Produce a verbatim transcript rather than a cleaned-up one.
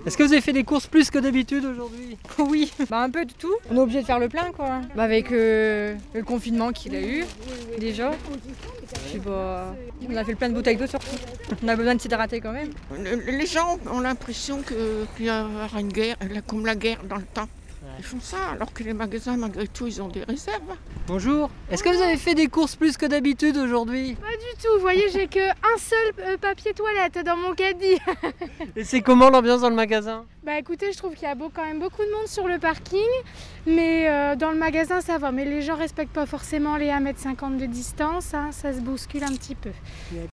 Est-ce que vous avez fait des courses plus que d'habitude aujourd'hui? Oui, bah un peu de tout. On est obligé de faire le plein quoi. Bah avec euh, le confinement qu'il a eu déjà. Puis bah, on a fait le plein de bouteilles d'eau surtout. On a besoin de s'hydrater quand même. Les gens ont l'impression qu'il y aura une guerre, comme la guerre dans le temps. Ils font ça alors que les magasins malgré tout ils ont des réserves. Bonjour, est-ce que vous avez fait des courses plus que d'habitude aujourd'hui? Pas du tout, vous voyez j'ai que un seul euh, papier toilette dans mon caddie. Et c'est comment l'ambiance dans le magasin? Bah écoutez, je trouve qu'il y a beau, quand même beaucoup de monde sur le parking, mais euh, dans le magasin ça va, mais les gens respectent pas forcément les un mètre cinquante de distance, hein, ça se bouscule un petit peu.